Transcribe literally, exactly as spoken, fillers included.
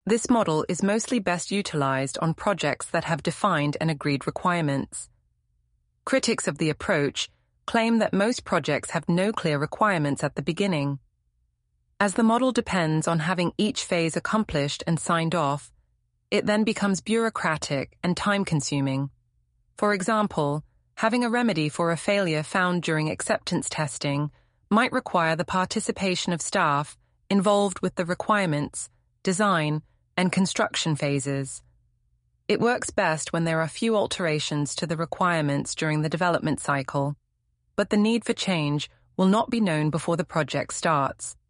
This model is mostly best utilized on projects that have defined and agreed requirements. Critics of the approach claim that most projects have no clear requirements at the beginning. As the model depends on having each phase accomplished and signed off, it then becomes bureaucratic and time-consuming. For example, having a remedy for a failure found during acceptance testing might require the participation of staff involved with the requirements, design, and construction phases. It works best when there are few alterations to the requirements during the development cycle, but the need for change will not be known before the project starts.